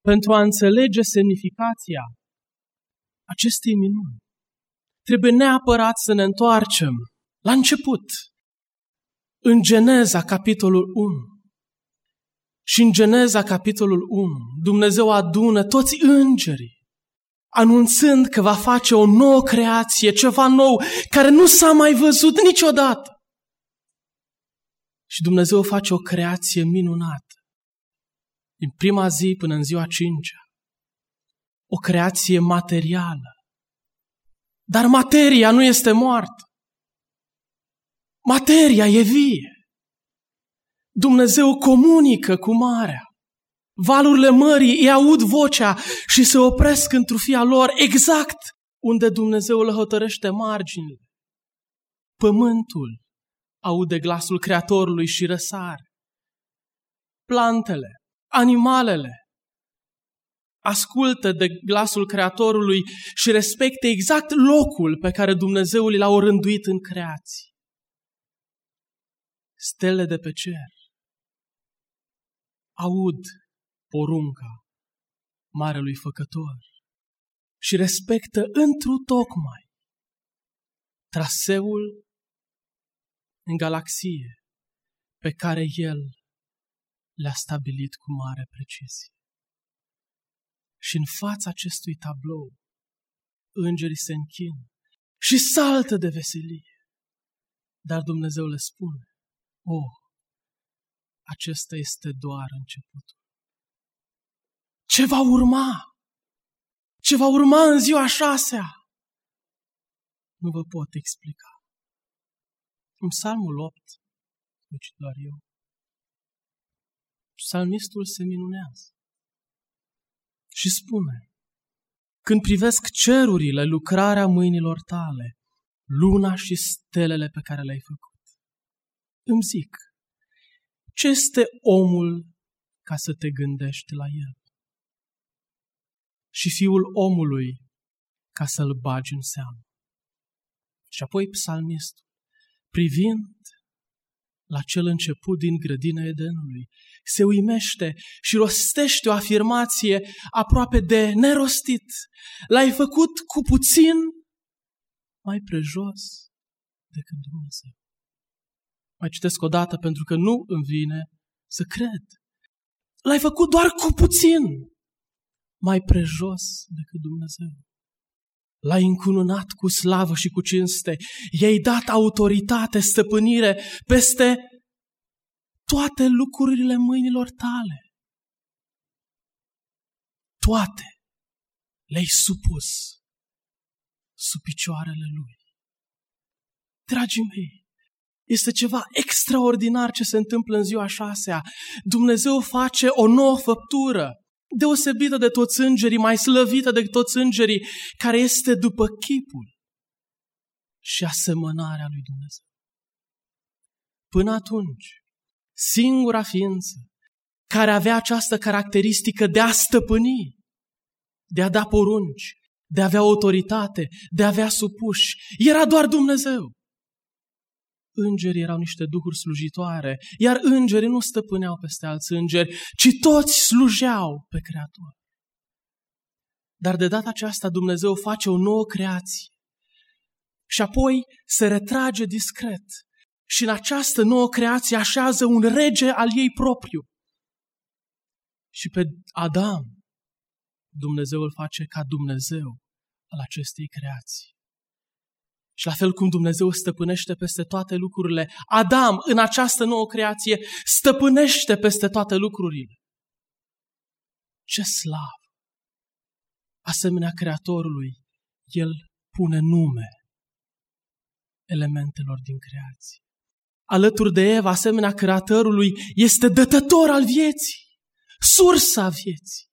pentru a înțelege semnificația acestei minuni, trebuie neapărat să ne întoarcem la început, în Geneza, capitolul 1. Și în Geneza, capitolul 1, Dumnezeu adună toți îngerii, anunțând că va face o nouă creație, ceva nou, care nu s-a mai văzut niciodată. Și Dumnezeu face o creație minunată. Din prima zi până în ziua a 5-a. O creație materială. Dar materia nu este moartă. Materia e vie. Dumnezeu comunică cu marea. Valurile mării îi aud vocea și se opresc în trufia lor exact unde Dumnezeu le hotărăște marginile. Pământul aude glasul Creatorului și răsare. Plantele, animalele ascultă de glasul Creatorului și respectă exact locul pe care Dumnezeu l-a orânduit în creație. Stele de pe cer aud porunca Marelui Făcător și respectă întru tocmai traseul în galaxie pe care El le-a stabilit cu mare precizie. Și în fața acestui tablou, îngerii se închină și saltă de veselie. Dar Dumnezeu le spune, acesta este doar începutul. Ce va urma? Ce va urma în ziua a 6-a? Nu vă pot explica. În Psalmul 8, deci doar eu, psalmistul se minunează și spune, când privesc cerurile, lucrarea mâinilor tale, luna și stelele pe care le-ai făcut, îmi zic, ce este omul ca să te gândești la el? Și fiul omului ca să-l bagi în seamă. Și apoi psalmistul, privind la cel început din grădina Edenului, se uimește și rostește o afirmație aproape de nerostit. L-ai făcut cu puțin mai prejos decât Dumnezeu. Mai citesc o dată pentru că nu îmi vine să cred. L-ai făcut doar cu puțin mai prejos decât Dumnezeu. L-ai încununat cu slavă și cu cinste. I-ai dat autoritate, stăpânire peste toate lucrurile mâinilor tale. Toate le-ai supus sub picioarele Lui. Dragii mei, este ceva extraordinar ce se întâmplă în ziua a 6-a. Dumnezeu face o nouă făptură, deosebită de toți îngerii, mai slăvită de toți îngerii, care este după chipul și asemănarea lui Dumnezeu. Până atunci, singura ființă care avea această caracteristică de a stăpâni, de a da porunci, de a avea autoritate, de a avea supuși, era doar Dumnezeu. Îngerii erau niște duhuri slujitoare, iar îngerii nu stăpâneau peste alți îngeri, ci toți slujeau pe Creator. Dar de data aceasta Dumnezeu face o nouă creație și apoi se retrage discret și în această nouă creație așează un rege al ei propriu. Și pe Adam Dumnezeu îl face ca Dumnezeu al acestei creații. Și la fel cum Dumnezeu stăpânește peste toate lucrurile, Adam, în această nouă creație, stăpânește peste toate lucrurile. Ce slavă! Asemenea Creatorului, El pune nume elementelor din creație. Alături de Eva, asemenea Creatorului, este dătător al vieții, sursa vieții.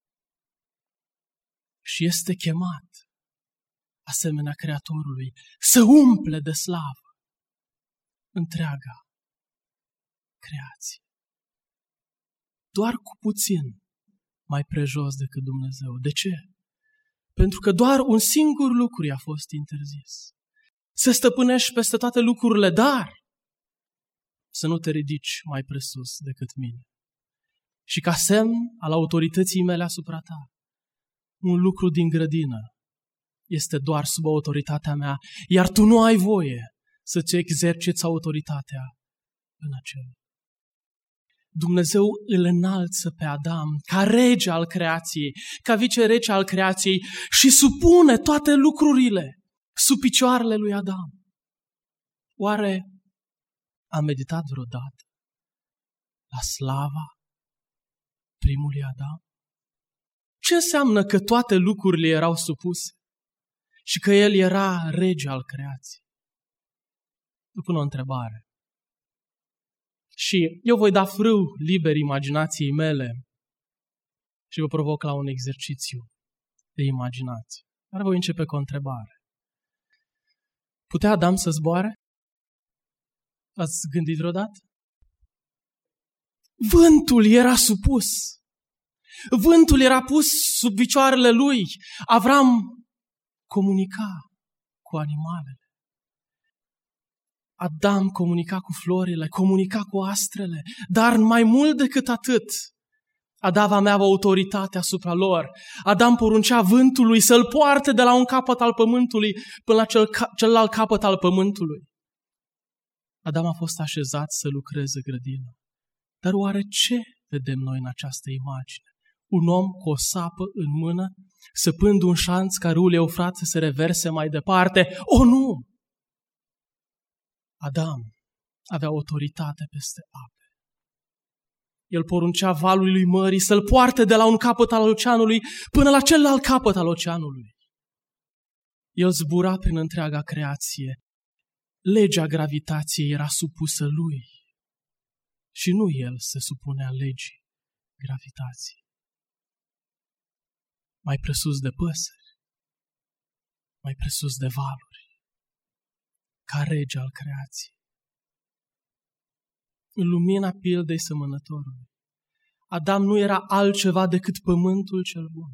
Și este chemat, asemenea Creatorului, să umple de slavă întreaga creație. Doar cu puțin mai prejos decât Dumnezeu. De ce? Pentru că doar un singur lucru i-a fost interzis. Să stăpânești peste toate lucrurile, dar să nu te ridici mai presus decât mine. Și ca semn al autorității mele asupra ta, un lucru din grădină este doar sub autoritatea mea, iar tu nu ai voie să-ți exerciți autoritatea în acel. Dumnezeu îl înalță pe Adam ca rege al creației, ca vicerege al creației și supune toate lucrurile sub picioarele lui Adam. Oare a meditat vreodată la slava primului Adam? Ce înseamnă că toate lucrurile erau supuse și că el era rege al creației? Vă pun o întrebare. Și eu voi da frâu liber imaginației mele și vă provoc la un exercițiu de imaginație. Dar voi începe cu o întrebare. Putea Adam să zboare? Ați gândit vreodată? Vântul era supus. Vântul era pus sub picioarele lui. Avram comunica cu animalele. Adam comunica cu florile, comunica cu astrele, dar mai mult decât atât, Adam avea autoritate asupra lor. Adam poruncea vântului să-l poarte de la un capăt al pământului până la celălalt capăt al pământului. Adam a fost așezat să lucreze grădina. Dar oare ce vedem noi în această imagine? Un om cu o sapă în mână, săpând un șanț ca râul Eufrat să se reverse mai departe? O, nu! Adam avea autoritate peste ape. El poruncea valului mării să-l poarte de la un capăt al oceanului până la celălalt capăt al oceanului. El zbura prin întreaga creație. Legea gravitației era supusă lui și nu el se supunea legii gravitației. Mai presus de păsări, mai presus de valuri, ca rege al creației. În lumina pildei semănătorului, Adam nu era altceva decât pământul cel bun.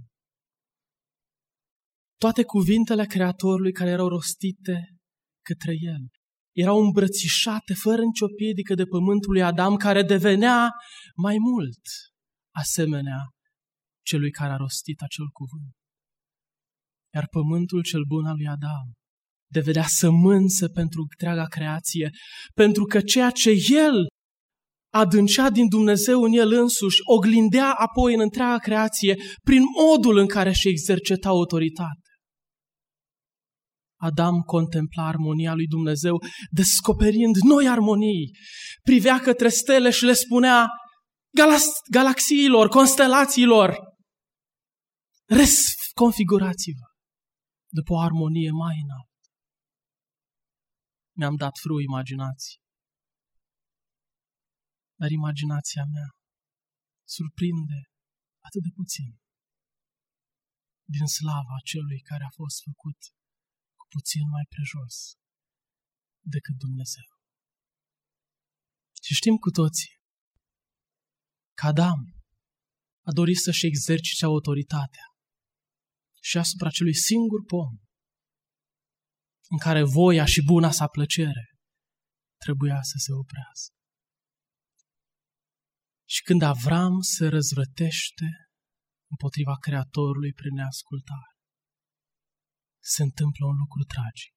Toate cuvintele Creatorului care erau rostite către el erau îmbrățișate fără nicio piedică de pământul lui Adam, care devenea mai mult asemenea celui care a rostit acel cuvânt. Iar pământul cel bun al lui Adam devenea sămânță pentru întreaga creație, pentru că ceea ce el adâncea din Dumnezeu în el însuși oglindea apoi în întreaga creație prin modul în care își exercita autoritatea. Adam contempla armonia lui Dumnezeu, descoperind noi armonii. Privea către stele și le spunea galaxiilor, constelațiilor: reconfigurați-vă după o armonie mai înaltă. Mi-am dat frâu imaginații. Dar imaginația mea surprinde atât de puțin din slava celui care a fost făcut cu puțin mai prejos decât Dumnezeu. Și știm cu toții că Adam a dorit să-și exercite autoritatea și asupra celui singur pom în care voia și buna sa plăcere trebuia să se oprească. Și când Avram se răzvrătește împotriva Creatorului prin neascultare, se întâmplă un lucru tragic.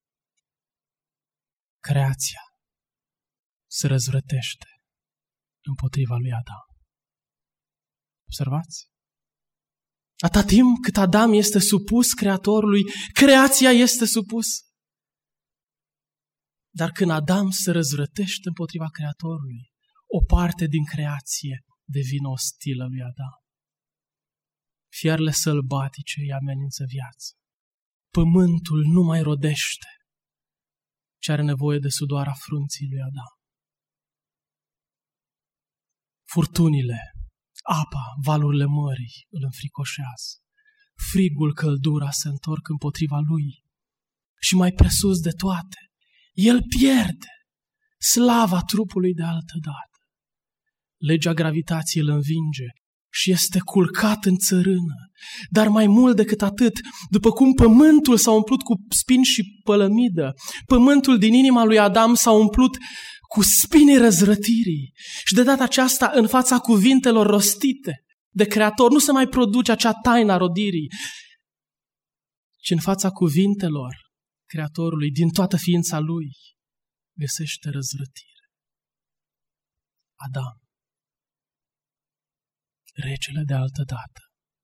Creația se răzvrătește împotriva lui Adam. Observați? Atâta timp cât Adam este supus Creatorului, creația este supusă. Dar când Adam se răzvrătește împotriva Creatorului, o parte din creație devine ostilă lui Adam. Fierele sălbatice îi amenință viața. Pământul nu mai rodește ce are nevoie de sudoarea frunții lui Adam. Furtunile, apa, valurile mării îl înfricoșează. Frigul, căldura se întorc împotriva lui. Și mai presus de toate, el pierde slava trupului de altă dată. Legea gravitației îl învinge și este culcat în țărână. Dar mai mult decât atât, după cum pământul s-a umplut cu spini și pălămidă, pământul din inima lui Adam s-a umplut cu spinii răzvrătirii. Și de data aceasta, în fața cuvintelor rostite de Creator, nu se mai produce acea taină a rodirii, ci în fața cuvintelor Creatorului, din toată ființa Lui, găsește răzvrătire. Adam, regele de altă dată,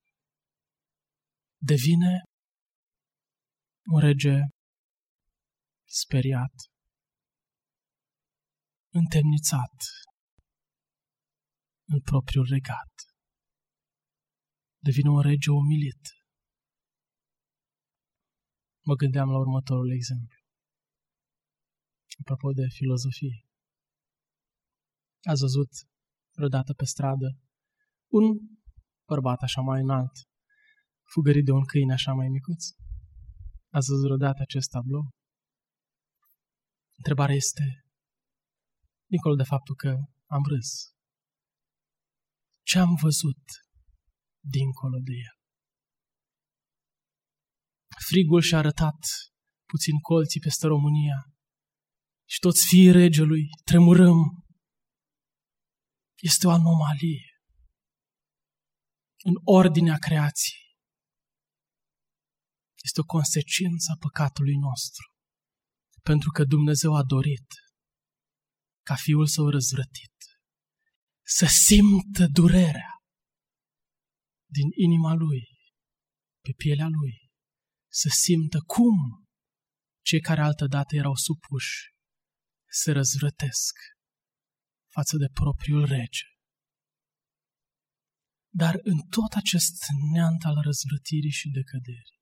devine un rege speriat, întemnițat în propriul regat. Devine un rege umilit. Mă gândeam la următorul exemplu. Apropo de filozofie. Ați văzut vreodată pe stradă un bărbat așa mai înalt, fugărit de un câine așa mai micuț? Ați văzut vreodată acest tablou? Întrebarea este, dincolo de faptul că am râs, ce am văzut dincolo de el? Frigul și-a arătat puțin colții peste România și toți fiii regelui tremurăm. Este o anomalie în ordinea creației. Este o consecință a păcatului nostru, pentru că Dumnezeu a dorit ca Fiul Său răzvrătit să simtă durerea din inima Lui, pe pielea Lui, să simtă cum cei care altădată erau supuși se răzvrătesc față de propriul rege. Dar în tot acest neant al răzvrătirii și decăderii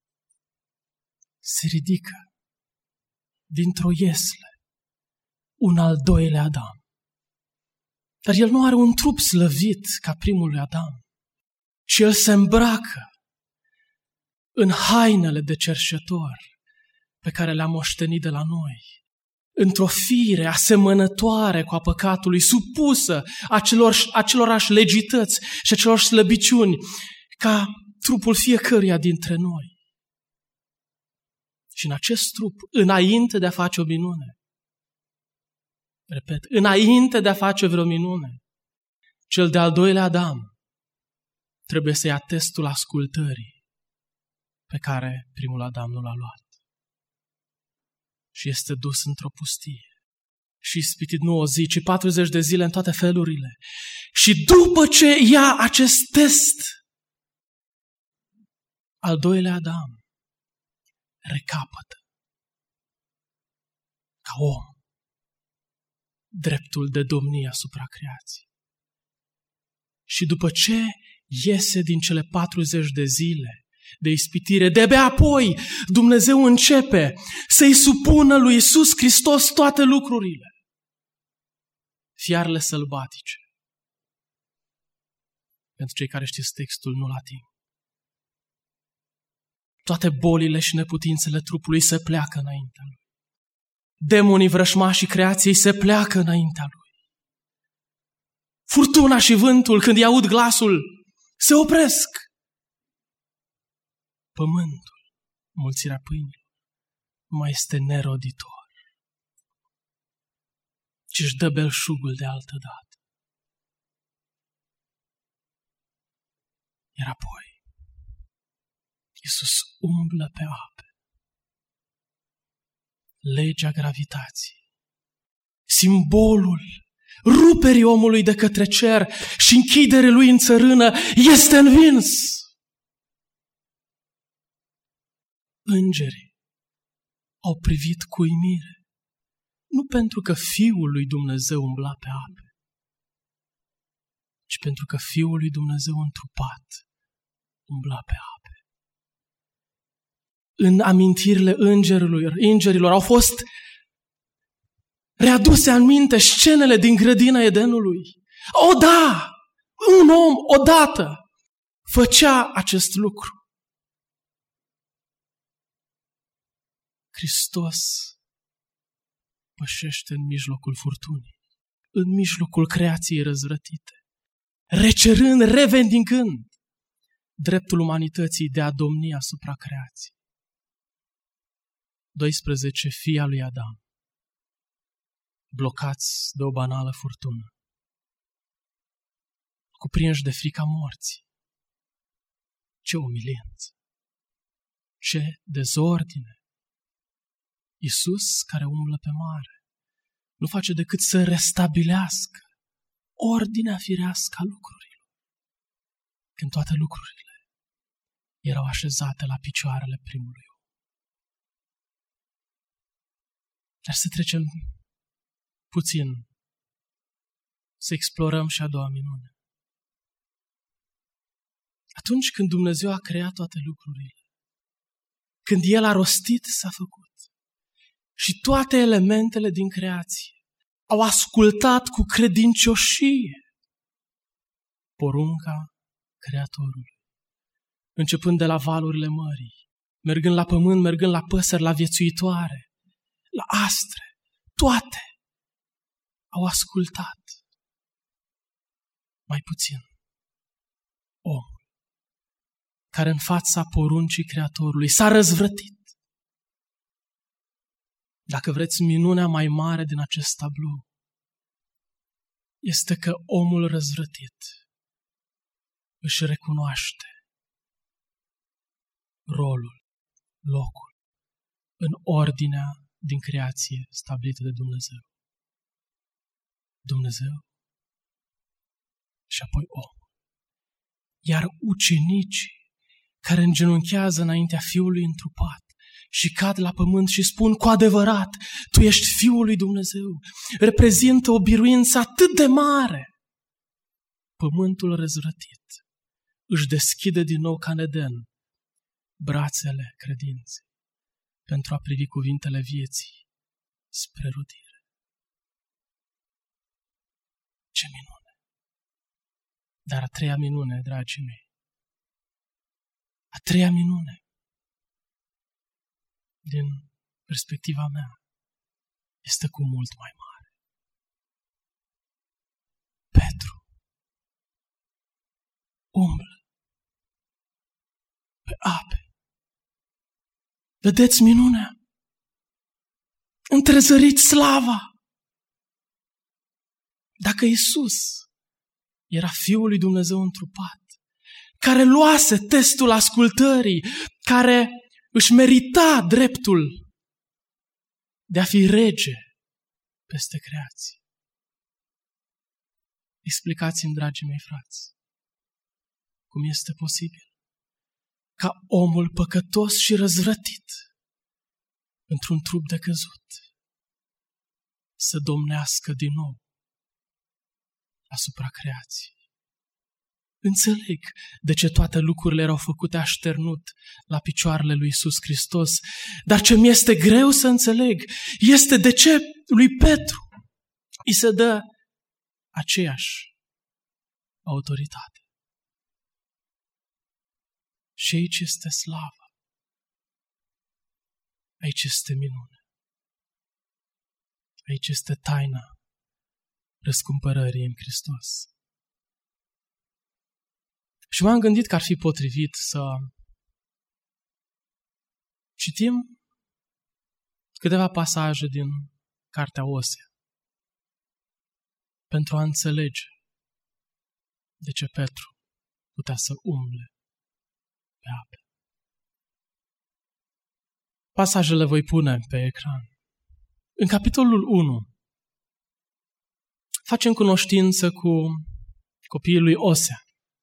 se ridică dintr-o iesle un al doilea Adam. Dar el nu are un trup slăvit ca primul lui Adam. Și el se îmbracă în hainele de cerșetor pe care le-a moștenit de la noi, într-o fire asemănătoare cu a păcatului, supusă acelorași legități și acelor slăbiciuni, ca trupul fiecăruia dintre noi. Și în acest trup, înainte de a face o minune, repet, înainte de a face vreo minune, cel de-al doilea Adam trebuie să ia testul ascultării pe care primul Adam nu l-a luat. Și este dus într-o pustie și ispitit nu o zi, ci 40 de zile în toate felurile. Și după ce ia acest test, al doilea Adam recapătă ca om dreptul de domnie asupra creației. Și după ce iese din cele 40 de zile de ispitire, de-abia apoi Dumnezeu începe să-i supună lui Iisus Hristos toate lucrurile. Fiarele sălbatice. Pentru cei care știți textul, nu-l ating. Toate bolile și neputințele trupului se pleacă înaintea lui. Demonii vrășmașii creației se pleacă înaintea lui. Furtuna și vântul, când îi aud glasul, se opresc. Pământul, mulțirea pâinilor, nu mai este neroditor, ci își dă belșugul de altă dată. Iar apoi, Iisus umblă pe ape. Legea gravitației, simbolul ruperii omului de către cer și închiderea lui în țărână, este învins. Îngerii au privit cu uimire, nu pentru că Fiul lui Dumnezeu umbla pe ape, ci pentru că Fiul lui Dumnezeu întrupat umbla pe ape. În amintirile îngerilor au fost readuse în minte scenele din grădina Edenului. O, da! Un om odată făcea acest lucru. Hristos pășește în mijlocul furtunii, în mijlocul creației răzvrătite, recerând, revendicând dreptul umanității de a domni asupra creației. 12 fii al lui Adam blocați de o banală furtună, cuprinși de frica morții. Ce umilință! Ce dezordine! Iisus, care umblă pe mare, nu face decât să restabilească ordinea firească a lucrurilor, când toate lucrurile erau așezate la picioarele primului om. Dar să trecem puțin, să explorăm și a doua minune. Atunci când Dumnezeu a creat toate lucrurile, când El a rostit, s-a făcut. Și toate elementele din creație au ascultat cu credincioșie porunca Creatorului. Începând de la valurile mării, mergând la pământ, mergând la păsări, la viețuitoare, la astre, toate au ascultat. Mai puțin, omul, care în fața poruncii Creatorului s-a răzvrătit. Dacă vreți, minunea mai mare din acest tablou este că omul răzvrătit își recunoaște rolul, locul în ordinea din creație stabilită de Dumnezeu. Dumnezeu și apoi omul. Iar ucenicii care îngenunchează înaintea Fiului întrupat și cad la pământ și spun cu adevărat, Tu ești Fiul lui Dumnezeu, reprezintă o biruință atât de mare. Pământul răzvrătit își deschide din nou ca în Eden brațele credinței pentru a privi cuvintele vieții spre rodire. Ce minune! Dar a treia minune, dragii mei, a treia minune, din perspectiva mea, este cu mult mai mare. Petru umblă pe ape. Vedeți minunea? Întrezăriți slava. Dacă Iisus era Fiul lui Dumnezeu întrupat, care luase testul ascultării, care își merita dreptul de a fi rege peste creație. Explicați-mi, dragii mei frați, cum este posibil ca omul păcătos și răzvrătit într-un trup decăzut să domnească din nou asupra creației. Înțeleg de ce toate lucrurile erau făcute așternut la picioarele lui Iisus Hristos, dar ce mi este greu să înțeleg este de ce lui Petru îi se dă aceeași autoritate. Și aici este slavă. Aici este minune. Aici este taina răscumpărării în Hristos. Și m-am gândit că ar fi potrivit să citim câteva pasaje din Cartea Osea pentru a înțelege de ce Petru putea să umble pe ape. Pasajele voi pune pe ecran. În capitolul 1 facem cunoștință cu copiii lui Osea,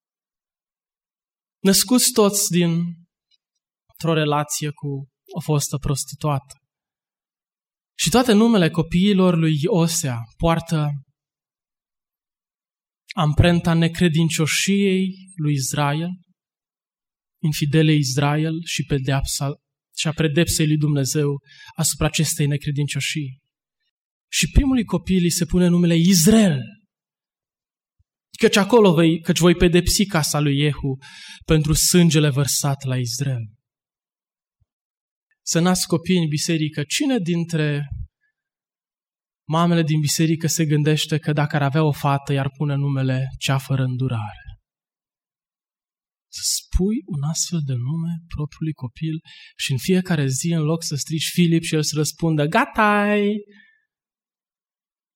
născuți toți dintr-o relație cu o fostă prostituată. Și toate numele copiilor lui Osea poartă amprenta necredincioșiei lui Israel, infidelei Israel și a pedepsei lui Dumnezeu asupra acestei necredincioșii. Și primului copil îi se pune numele Israel, căci voi pedepsi casa lui Jehu pentru sângele vărsat la Israel. Să nasc copii în biserică, cine dintre mamele din biserică se gândește că dacă ar avea o fată, i-ar pune numele cea fără îndurare? Să spui un astfel de nume propriului copil și în fiecare zi, în loc să strigi Filip și el să răspundă, gata-i!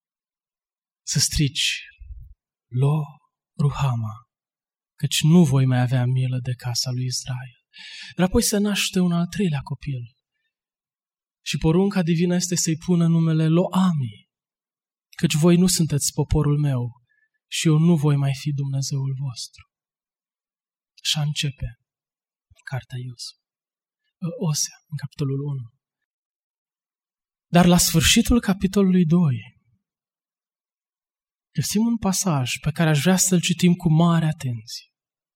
să strici, Lo Ruhama, căci nu voi mai avea milă de casa lui Israel. Dar apoi se naște un al treilea copil. Și porunca divină este să-i pună numele Lo-Ami, căci voi nu sunteți poporul meu și eu nu voi mai fi Dumnezeul vostru. Așa începe cartea Osea, în capitolul 1. Dar la sfârșitul capitolului 2 găsim un pasaj pe care aș vrea să-l citim cu mare atenție.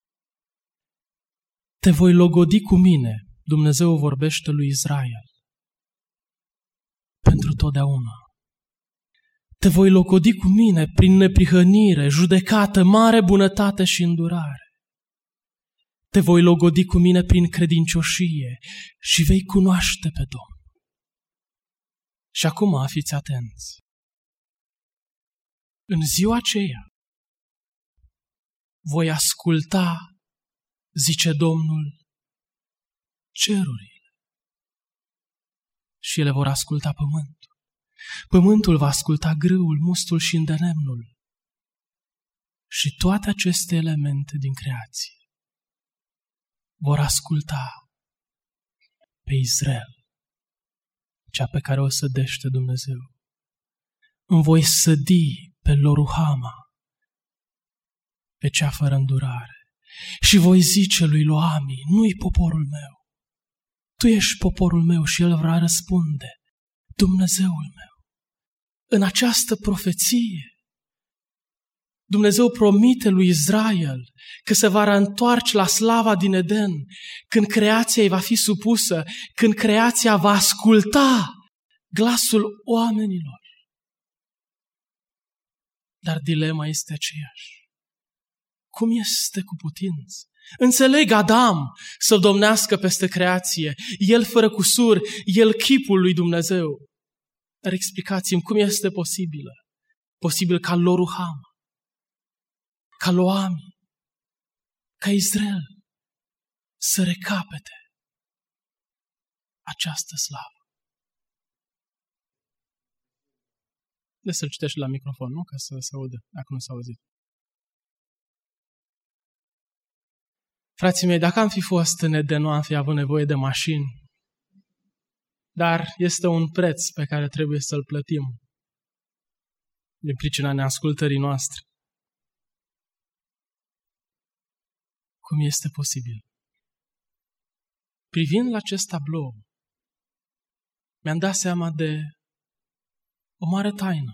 Te voi logodi cu mine, Dumnezeu vorbește lui Israel, pentru totdeauna. Te voi logodi cu mine prin neprihănire, judecată, mare bunătate și îndurare. Te voi logodi cu mine prin credincioșie și vei cunoaște pe Domnul. Și acum fiți atenți. În ziua aceea voi asculta, zice Domnul, cerurile și ele vor asculta pământul. Pământul va asculta grâul, mustul și îndelemnul și toate aceste elemente din creație vor asculta pe Israel, cea pe care o sădește Dumnezeu. Îmi voi sădi pe Lo-Ruhama, pe cea fără îndurare, și voi zice lui Lo-Ami, nu-i poporul meu, tu ești poporul meu, și el va răspunde, Dumnezeul meu. În această profeție, Dumnezeu promite lui Israel că se va reîntoarce la slava din Eden, când creația îi va fi supusă, când creația va asculta glasul oamenilor. Dar dilema este aceeași. Cum este cu putință? Înțeleg Adam să-l domnească peste creație, el fără cusur, el chipul lui Dumnezeu. Dar explicați-mi cum este posibilă? Posibil ca Lo-Ruhama, ca Lo-Ami, ca Israel să recapete această slavă. De să-l citești la microfon, nu? Ca să se audă, dacă nu s-a auzit. Frații mei, dacă am fi fost în Eden, nu am fi avut nevoie de mașini. Dar este un preț pe care trebuie să-l plătim din pricina neascultării noastre. Cum este posibil? Privind la acest tablou, mi-am dat seama de o mare taină.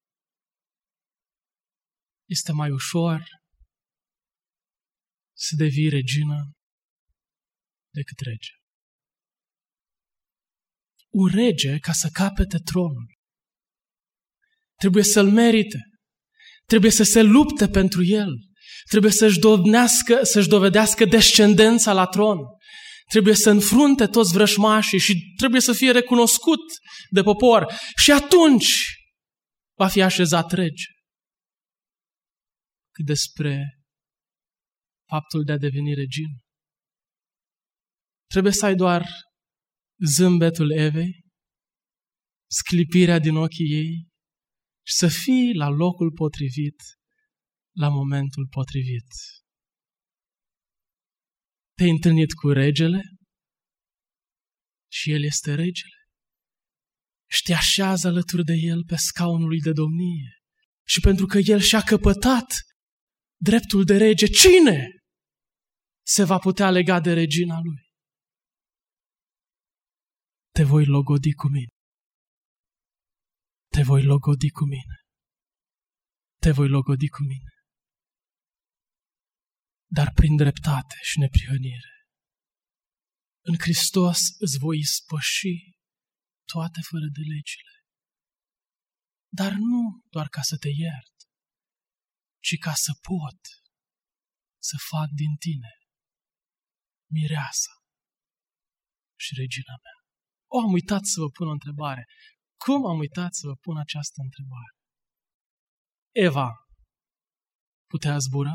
Este mai ușor să devii regină decât rege. Un rege, ca să capete tronul, trebuie să-l merite, trebuie să se lupte pentru el, trebuie să-și dovedească descendența la tron, trebuie să înfrunte toți vrășmașii și trebuie să fie recunoscut de popor și atunci va fi așezat rege. Cât despre faptul de a deveni regină, trebuie să ai doar zâmbetul Evei, sclipirea din ochii ei și să fii la locul potrivit, la momentul potrivit. Te-ai întâlnit cu regele și el este regele și te așează alături de el pe scaunul lui de domnie. Și pentru că el și-a căpătat dreptul de rege, cine se va putea lega de regina lui? Te voi logodi cu mine. Te voi logodi cu mine. Te voi logodi cu mine. Dar prin dreptate și neprihănire. În Hristos îți voi ispăși toate fără de legile. Dar nu doar ca să te iert, ci ca să pot să fac din tine mireasa și regina mea. Am uitat să vă pun o întrebare. Cum am uitat să vă pun această întrebare? Eva putea zbura?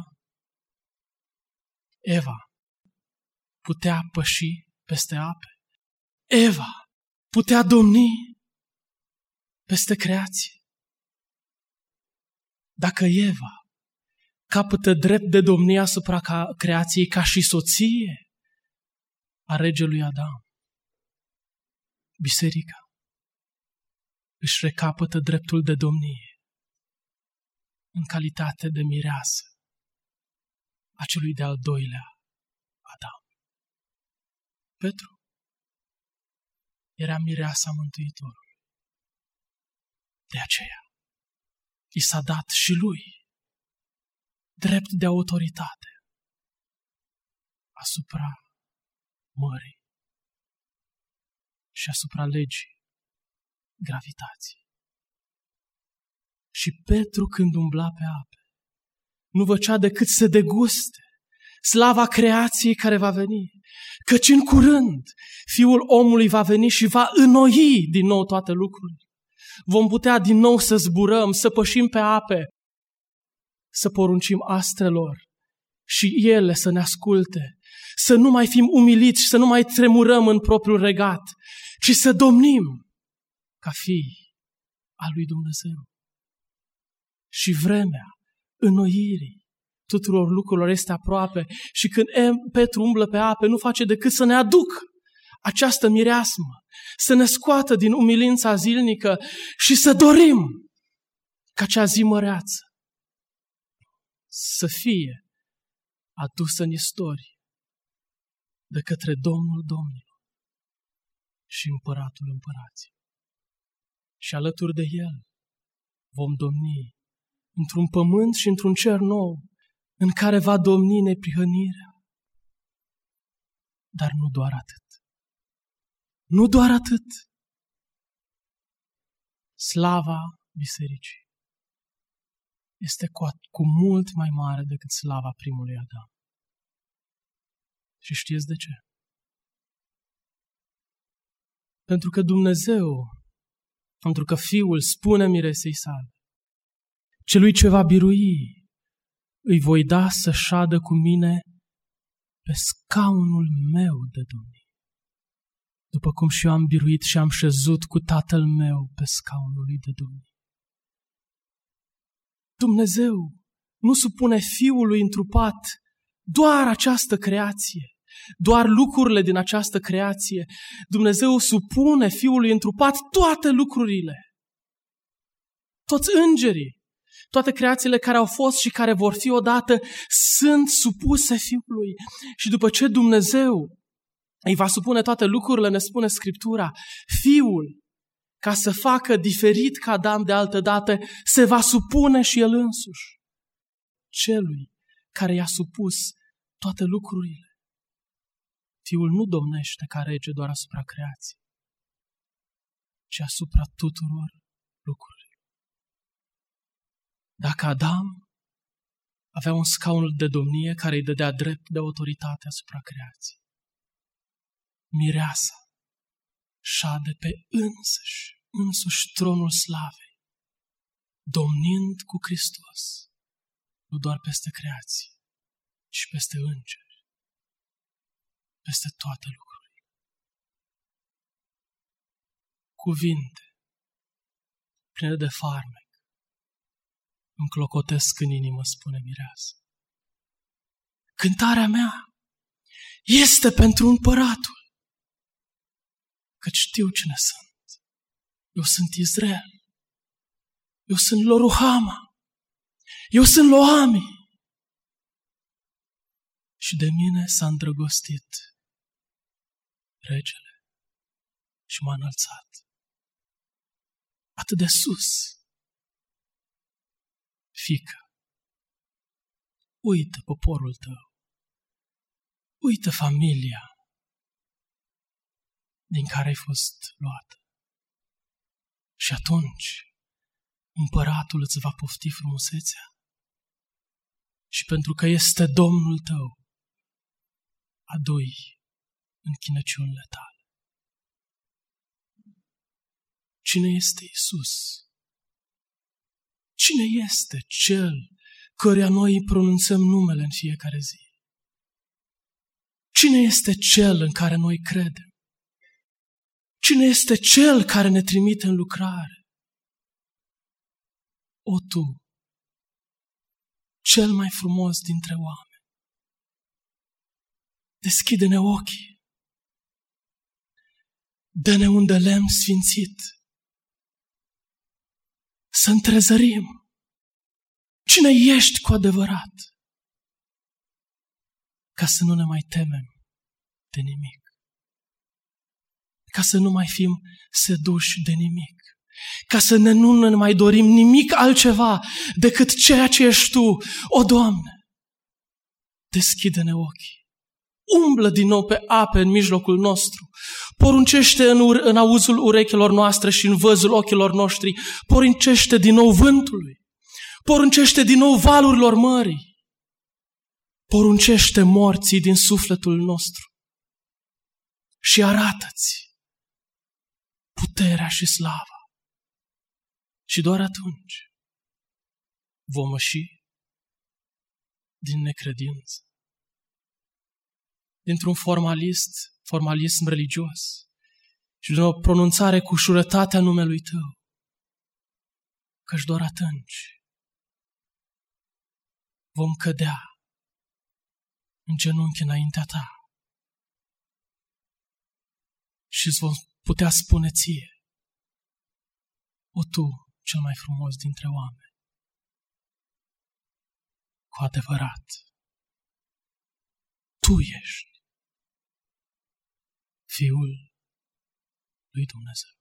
Eva putea păși peste ape? Eva putea domni peste creație? Dacă Eva capătă drept de domnie asupra creației ca și soție a regelui Adam, biserica își recapătă dreptul de domnie în calitate de mireasă a celui de-al doilea Adam. Petru era mireasa Mântuitorului. De aceea i s-a dat și lui drept de autoritate asupra mării și asupra legii gravitației. Și Petru, când umbla pe ape, nu făcea decât să deguste slava creației care va veni, căci în curând Fiul omului va veni și va înnoi din nou toate lucrurile. Vom putea din nou să zburăm, să pășim pe ape, să poruncim astrelor și ele să ne asculte, să nu mai fim umiliți și să nu mai tremurăm în propriul regat, ci să domnim ca fii al lui Dumnezeu. Și vremea înnoirii tuturor lucrurilor este aproape și când Petru umblă pe ape, nu face decât să ne aducă această mireasmă, să ne scoată din umilința zilnică și să dorim ca acea zi măreață să fie adusă în istorie de către Domnul Domnilor și Împăratul Împărații. Și alături de El vom domni într-un pământ și într-un cer nou în care va domni neprihănirea. Dar nu doar atât. Nu doar atât. Slava bisericii este cu mult mai mare decât slava primului Adam. Și știți de ce? Pentru că Dumnezeu, pentru că Fiul spune miresei sale, celui ce va birui, îi voi da să șadă cu mine pe scaunul meu de domnie. După cum și eu am biruit și am șezut cu Tatăl meu pe scaunul lui de domnie. Dumnezeu nu supune Fiului întrupat doar această creație, doar lucrurile din această creație. Dumnezeu supune Fiului întrupat toate lucrurile. Toți îngerii, toate creațiile care au fost și care vor fi odată sunt supuse Fiului. Și după ce Dumnezeu îi va supune toate lucrurile, ne spune Scriptura, Fiul, ca să facă diferit ca Adam de altădată, se va supune și El însuși celui care i-a supus toate lucrurile. Fiul nu domnește ca rege doar asupra creației, ci asupra tuturor lucrurilor. Dacă Adam avea un scaun de domnie care îi dădea drept de autoritate asupra creației, mireasa șade pe însuși tronul slavei, domnind cu Hristos, nu doar peste creație, ci peste îngeri, peste toate lucrurile. Cuvinte pline de farmec îmi clocotesc în inimă, spune mireasa. Cântarea mea este pentru împăratul, căci știu cine sunt. Eu sunt Israel. Eu sunt Loruhama. Eu sunt Loami. Și de mine s-a îndrăgostit regele și m-a înălțat atât de sus. Fiică, uită poporul tău, uită familia din care ai fost luată. Și atunci împăratul îți va pofti frumusețea. Și pentru că este Domnul tău, adu-i închinăciunile tale. Cine este Iisus? Cine este Cel căruia noi îi pronunțăm numele în fiecare zi? Cine este Cel în care noi credem? Cine este Cel care ne trimite în lucrare? O, tu, cel mai frumos dintre oameni. Deschide-ne ochii. Dă-ne un de lemn sfințit. Să întrezărim cine ești cu adevărat, ca să nu ne mai temem de nimic, ca să nu mai fim seduși de nimic, ca să nu ne mai dorim nimic altceva decât ceea ce ești Tu, o Doamne. Deschide-ne ochii. Umblă din nou pe ape în mijlocul nostru. Poruncește în auzul urechilor noastre și în văzul ochilor noștri. Poruncește din nou vântului. Poruncește din nou valurilor mării. Poruncește morții din sufletul nostru. Și arată-ți puterea și slava. Și doar atunci vom ieși din necredință, dintr-un formalism religios și din o pronunțare cu ușurătatea numelui Tău, căci doar atunci vom cădea în genunchi înaintea Ta și îți vom putea spune Ție: o Tu, cel mai frumos dintre oameni, cu adevărat, Tu ești Fiul lui Dumnezeu.